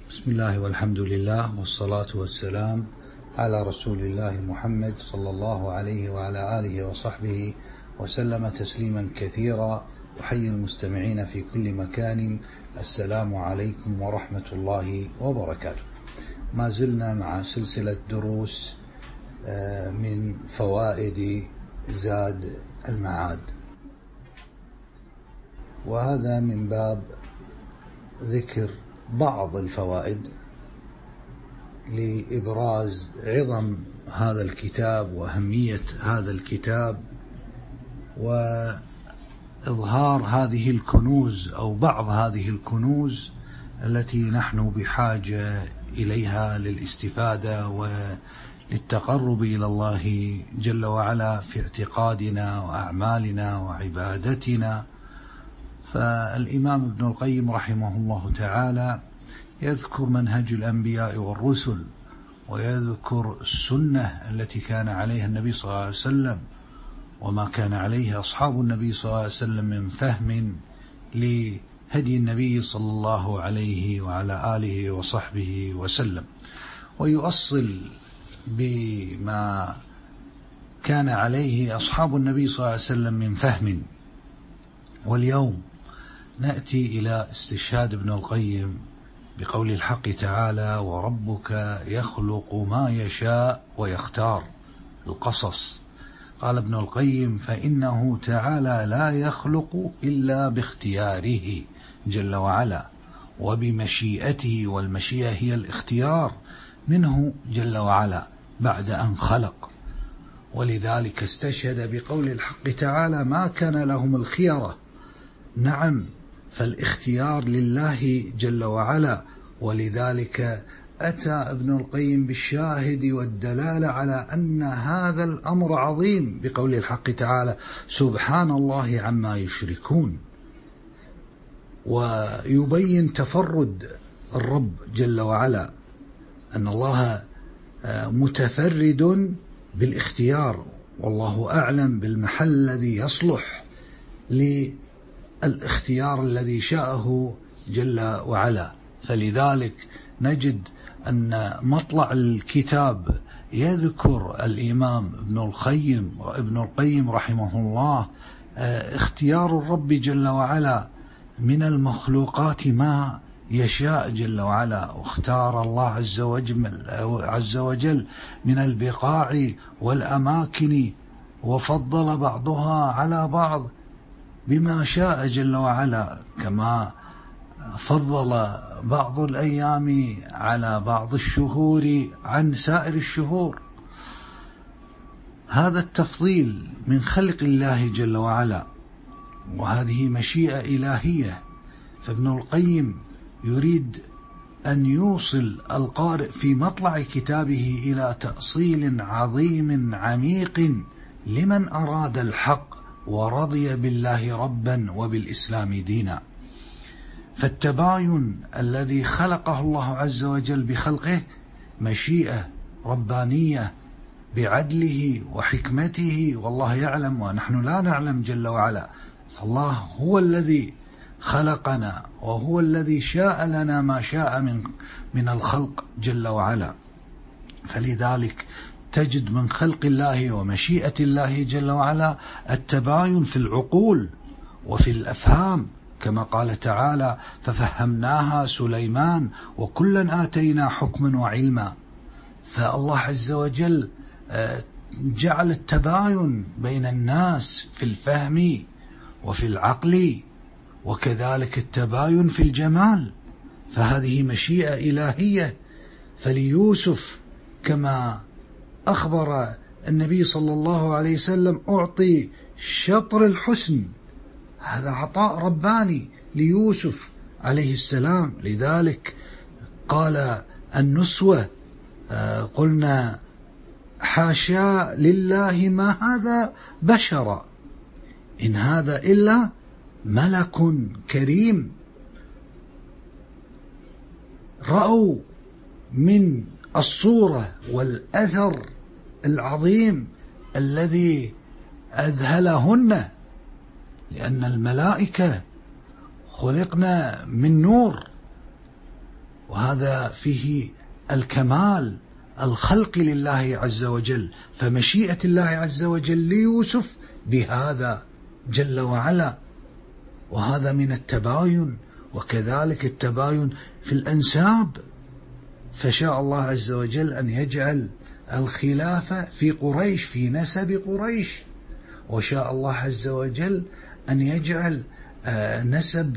بسم الله والحمد لله والصلاة والسلام على رسول الله محمد صلى الله عليه وعلى آله وصحبه وسلم تسليما كثيرا. أحيي المستمعين في كل مكان، السلام عليكم ورحمة الله وبركاته. ما زلنا مع سلسلة دروس من فوائد زاد المعاد، وهذا من باب ذكر بعض الفوائد لإبراز عظم هذا الكتاب وأهمية هذا الكتاب، وإظهار هذه الكنوز أو بعض هذه الكنوز التي نحن بحاجة إليها للاستفادة وللتقرب إلى الله جل وعلا في اعتقادنا وأعمالنا وعبادتنا. فالإمام ابن القيم رحمه الله تعالى يذكر منهج الأنبياء والرسل، ويذكر السنة التي كان عليها النبي صلى الله عليه وسلم وما كان عليه أصحاب النبي صلى الله عليه وسلم من فهم لهدي النبي صلى الله عليه وعلى آله وصحبه وسلم، ويؤصل بما كان عليه أصحاب النبي صلى الله عليه وسلم من فهم. واليوم نأتي إلى استشهاد ابن القيم بقول الحق تعالى: وربك يخلق ما يشاء ويختار. القصص. قال ابن القيم: فإنه تعالى لا يخلق إلا باختياره جل وعلا وبمشيئته، والمشيئة هي الاختيار منه جل وعلا بعد أن خلق. ولذلك استشهد بقول الحق تعالى: ما كان لهم الخيرة. نعم، فالاختيار لله جل وعلا. ولذلك أتى ابن القيم بالشاهد والدلالة على أن هذا الأمر عظيم بقول الحق تعالى: سبحان الله عما يشركون. ويبين تفرد الرب جل وعلا، أن الله متفرد بالاختيار، والله أعلم بالمحل الذي يصلح الاختيار الذي شاءه جل وعلا. فلذلك نجد أن مطلع الكتاب يذكر الإمام ابن القيم رحمه الله اختيار الرب جل وعلا من المخلوقات ما يشاء جل وعلا. واختار الله عز وجل من البقاع والأماكن، وفضل بعضها على بعض بما شاء جل وعلا، كما فضل بعض الأيام على بعض الشهور عن سائر الشهور. هذا التفضيل من خلق الله جل وعلا، وهذه مشيئة إلهية. فابن القيم يريد أن يوصل القارئ في مطلع كتابه إلى تأصيل عظيم عميق لمن أراد الحق ورضي بالله ربا وبالإسلام دينا. فالتباين الذي خلقه الله عز وجل بخلقه مشيئة ربانية بعدله وحكمته، والله يعلم ونحن لا نعلم جل وعلا. فالله هو الذي خلقنا، وهو الذي شاء لنا ما شاء من الخلق جل وعلا. فلذلك تجد من خلق الله ومشيئة الله جل وعلا التباين في العقول وفي الأفهام، كما قال تعالى: ففهمناها سليمان وكلا آتينا حكما وعلما. فالله عز وجل جعل التباين بين الناس في الفهم وفي العقل، وكذلك التباين في الجمال. فهذه مشيئة إلهية. فليوسف كما أخبر النبي صلى الله عليه وسلم أعطي شطر الحسن، هذا عطاء رباني ليوسف عليه السلام. لذلك قال النسوة: قلنا حاشا لله ما هذا بشرا، إن هذا إلا ملك كريم. رأوا من الصورة والأثر العظيم الذي أذهلهن، لأن الملائكة خلقنا من نور، وهذا فيه الكمال الخلق لله عز وجل. فمشيئة الله عز وجل ليوسف بهذا جل وعلا، وهذا من التباين. وكذلك التباين في الأنساب، فشاء الله عز وجل أن يجعل الخلافة في قريش، في نسب قريش، وشاء الله عز وجل أن يجعل نسب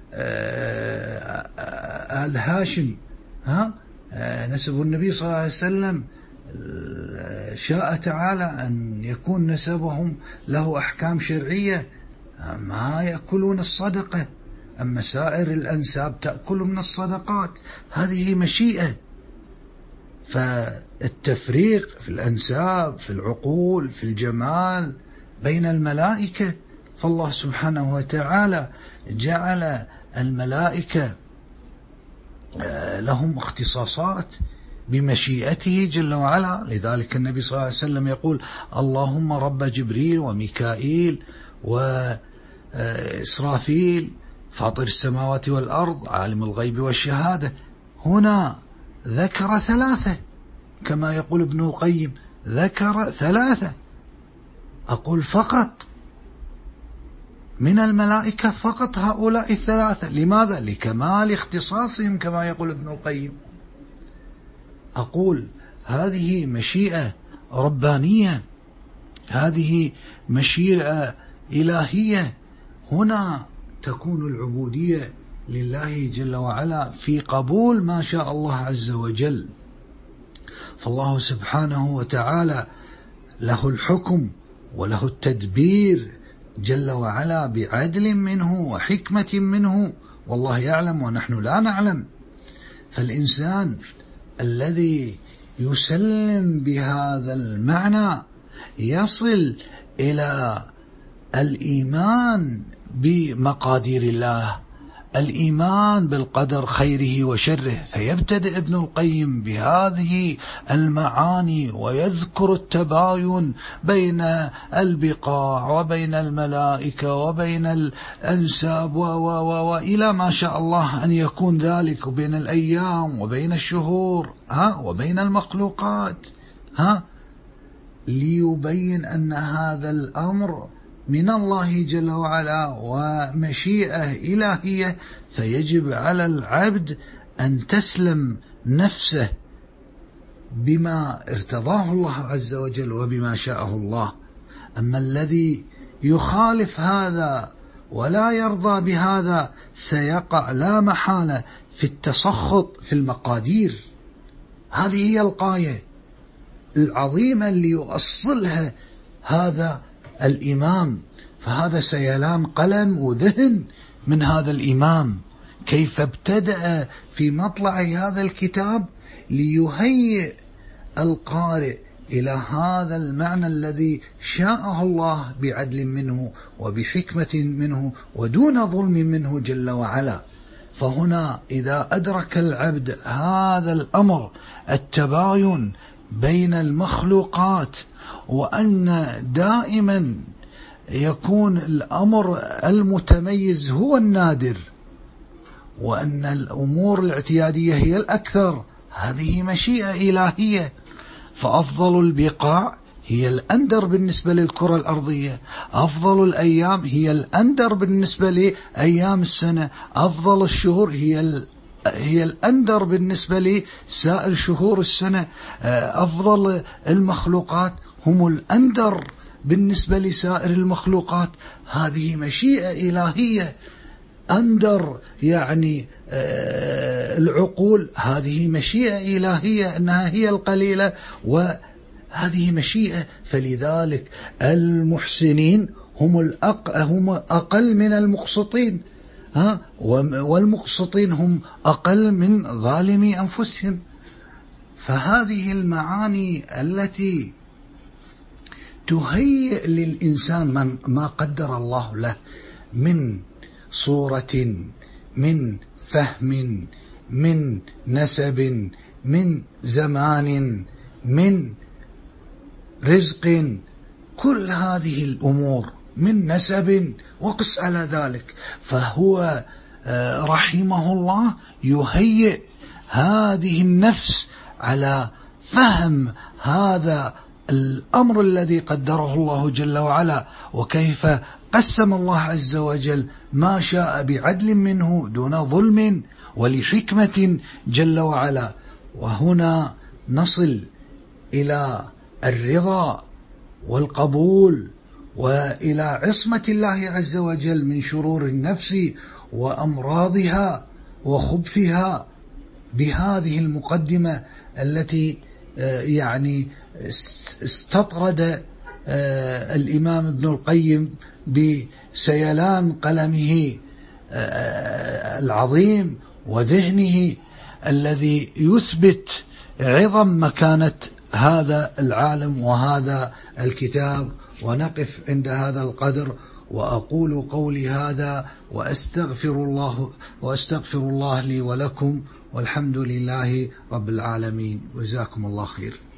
آل هاشم، نسب النبي صلى الله عليه وسلم، شاء تعالى أن يكون نسبهم له أحكام شرعية، ما يأكلون الصدقة، أما سائر الأنساب تأكل من الصدقات. هذه مشيئة. فالتفريق في الأنساب، في العقول، في الجمال بين الملائكة، فالله سبحانه وتعالى جعل الملائكة لهم اختصاصات بمشيئته جل وعلا. لذلك النبي صلى الله عليه وسلم يقول: اللهم رب جبريل وميكائيل وإسرافيل فاطر السماوات والأرض عالم الغيب والشهادة. هنا ذكر ثلاثة كما يقول ابن القيم، ذكر ثلاثة. أقول فقط من الملائكة، فقط هؤلاء الثلاثة. لماذا؟ لكمال اختصاصهم كما يقول ابن القيم. أقول هذه مشيئة ربانية، هذه مشيئة إلهية. هنا تكون العبودية لله جل وعلا في قبول ما شاء الله عز وجل. فالله سبحانه وتعالى له الحكم وله التدبير جل وعلا بعدل منه وحكمة منه، والله يعلم ونحن لا نعلم. فالإنسان الذي يسلم بهذا المعنى يصل إلى الإيمان بمقادير الله، الإيمان بالقدر خيره وشره. فيبتدئ ابن القيم بهذه المعاني ويذكر التباين بين البقاع وبين الملائكة وبين الأنساب وإلى ما شاء الله أن يكون ذلك، وبين الأيام وبين الشهور وبين المخلوقات، ليبين أن هذا الأمر من الله جل وعلا ومشيئة إلهية. فيجب على العبد أن تسلم نفسه بما ارتضاه الله عز وجل وبما شاءه الله. أما الذي يخالف هذا ولا يرضى بهذا سيقع لا محالة في التسخط في المقادير. هذه هي الغاية العظيمة اللي يؤصلها هذا الإمام. فهذا سيلان قلم وذهن من هذا الإمام، كيف ابتدأ في مطلع هذا الكتاب ليهيئ القارئ إلى هذا المعنى الذي شاءه الله بعدل منه وبحكمة منه ودون ظلم منه جل وعلا. فهنا إذا أدرك العبد هذا الأمر، التباين بين المخلوقات، وأن دائما يكون الأمر المتميز هو النادر، وأن الأمور الاعتيادية هي الأكثر، هذه مشيئة إلهية. فأفضل البقاع هي الأندر بالنسبة للكرة الأرضية، أفضل الأيام هي الأندر بالنسبة لأيام السنة، أفضل الشهور هي الأندر بالنسبة لسائر شهور السنة، أفضل المخلوقات هم الأندر بالنسبة لسائر المخلوقات. هذه مشيئة إلهية. أندر يعني العقول، هذه مشيئة إلهية أنها هي القليلة، وهذه مشيئة. فلذلك المحسنين هم أقل من المقسطين، والمقسطين هم أقل من ظالمي أنفسهم. فهذه المعاني التي تهيئ للإنسان ما قدر الله له من صورة، من فهم، من نسب، من زمان، من رزق، كل هذه الأمور من نسب وقس على ذلك. فهو رحمه الله يهيئ هذه النفس على فهم هذا الأمر الذي قدره الله جل وعلا، وكيف قسم الله عز وجل ما شاء بعدل منه دون ظلم ولحكمة جل وعلا. وهنا نصل إلى الرضا والقبول وإلى عصمة الله عز وجل من شرور النفس وأمراضها وخبثها بهذه المقدمة التي يعني استطرد الإمام ابن القيم بسيلان قلمه العظيم وذهنه الذي يثبت عظم مكانة هذا العالم وهذا الكتاب. ونقف عند هذا القدر، وأقول قولي هذا وأستغفر الله لي ولكم، والحمد لله رب العالمين، وجزاكم الله خير.